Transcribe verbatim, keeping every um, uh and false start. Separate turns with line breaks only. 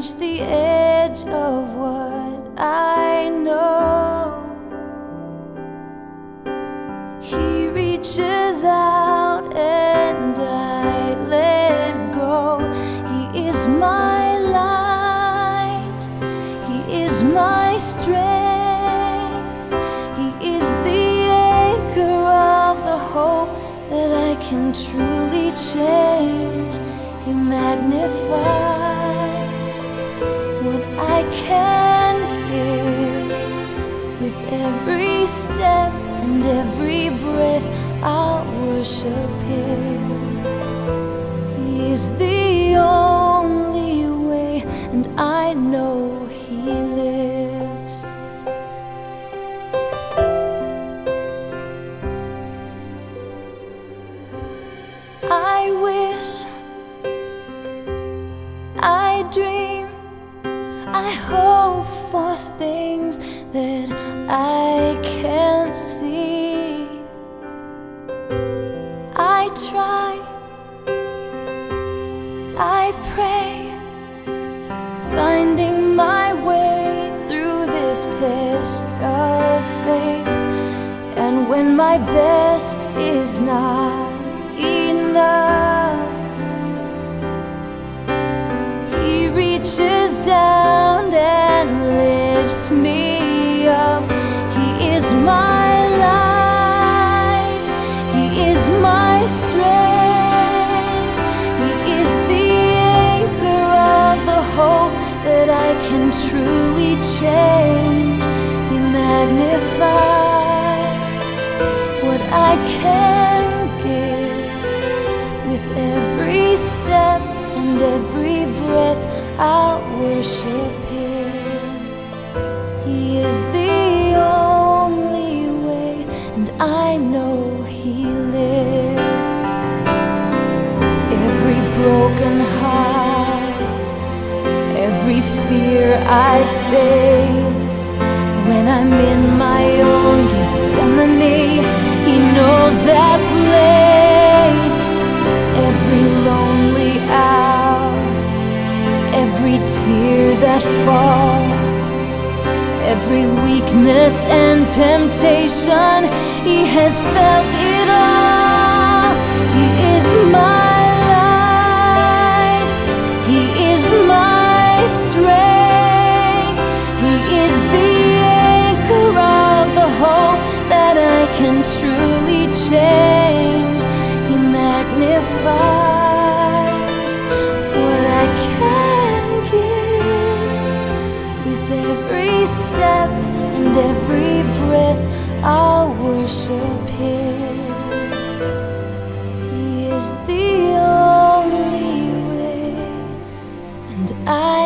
reach the edge of what I know. He reaches out and I let go. He is my light, He is my strength, He is the anchor of the hope that I can truly change. He magnifies what I can give. With every step and every breath, I'll worship Him. He is the only way, and I know He lives. I wish, I dream, I hope for things that I can't see. I try, I pray, finding my way through this test of faith. And when my best is not enough, He reaches down and lifts me up. He is my light, He is my strength, He is the anchor of the hope that I can truly change. He magnifies what I can give. With every step and every breath, I'll worship Him. He is the only way, and I know He lives. Every broken heart, every fear I face, when I'm in my own Gethsemane, He knows that place. Every lonely hour, every tear that falls, every weakness and temptation, He has felt it all. He is my light, He is my strength, He is the anchor of the hope that I can truly change. He magnifies what I can give. With every step and every breath, I'll worship Him. He is the only way, and I